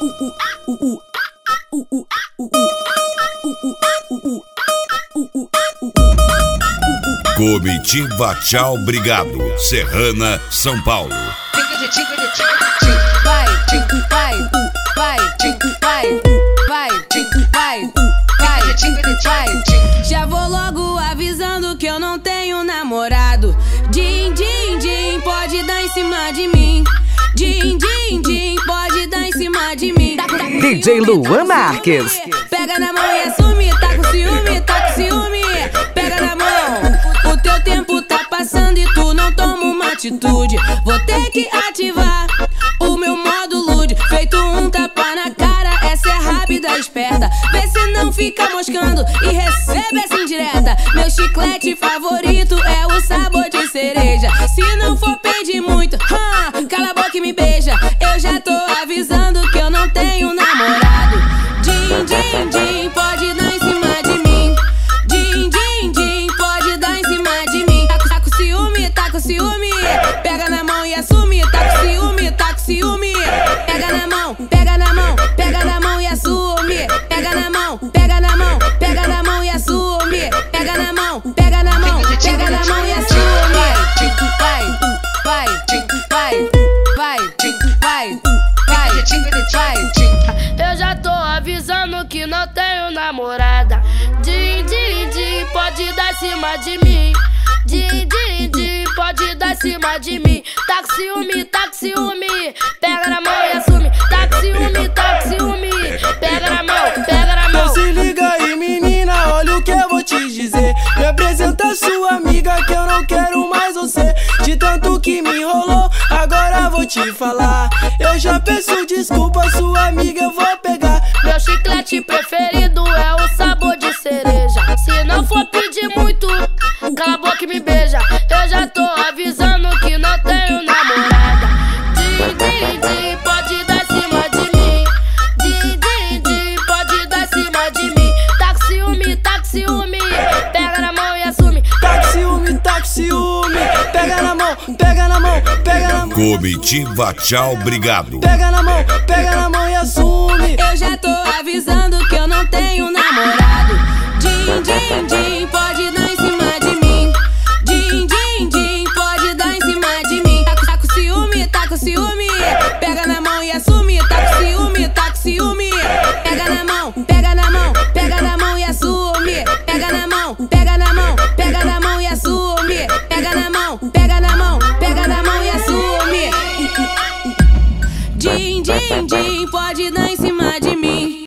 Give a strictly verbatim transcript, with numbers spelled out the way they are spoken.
Comitiva Tchau Brigado, Serrana, São Paulo. Vai, vai, vai, vai, vai, vai, vai, vai. Já vou logo avisando que eu não tenho namorado. Din, din, din, pode dar em cima de mim. Din, din, din, pode dar em cima de mim. D J Luan Marques. Pega na mão e assume, tá com ciúme, tá com ciúme. Pega na mão, o teu tempo tá passando e tu não toma uma atitude. Vou ter que ativar o meu modo lude. Feito um tapa na cara, essa é rápida, esperta. Vê se não fica moscando e recebe essa indireta. Meu chiclete favorito é o sabor de cereja. Se não for pedir muito, hum, cala a boca e me beija. Eu já tô avisando que eu não tenho namorado. Din, din, din, pode dar em cima de mim. Din, din, din, pode dar em cima de mim. Tá, tá com ciúme, tá com ciúme. Pega na mão e assume, tá com ciúme, tá com ciúme. Pega na mão, pega na mão, pega na mão e assume. Pega na mão, pega na mão, pega na mão e assume. Pega na mão, pega na mão, pega na mão e assume. Vai, vai, vai, vai, vai, vai, vai. Eu já tô avisando que não tenho namorada. Din, din, din, pode dar em cima de mim. Din, din, din, pode dar em cima de mim. Tá com ciúme, tá com ciúme. Pega na mão e assume. Tá com ciúme, tá com ciúme. Pega na mão, pega na mão. Então se liga aí, menina, olha o que eu vou te dizer. Me apresenta sua amiga que eu não quero mais você. De tanto que me enrolou, agora vou te falar. Eu já peço desculpa, sua amiga eu vou pegar. Meu chiclete preferido é o sabor de cereja. Se não for pedir muito, cala a boca e me beija. Eu já tô avisando que não tenho namorada. Din, din, din, pode dar em cima de mim. Din, din, din, pode dar em cima de mim. Tá com ciúme, tá com ciúme. Pega na mão e assume. Tá com ciúme, tá com ciúme. Pega na mão, pega na mão, pega na mão. Comitiva Tchau Brigado. Pega na mão, pega na mão e assume. Eu já tô avisando que eu não tenho namorado. Din, din, din, pode dar em cima de mim. Din, din, din, pode dar em cima de mim. Tá, tá com ciúme, tá com ciúme. Pega na mão e assume. Tá com ciúme, tá com ciúme. Pega na mão, pega na mão, pega na mão e assume. Pega na mão, pega na mão, pega na mão e assume. Pega na mão, pega na mão, pega na mão e assume. Din, din, din, pode dar em cima de mim.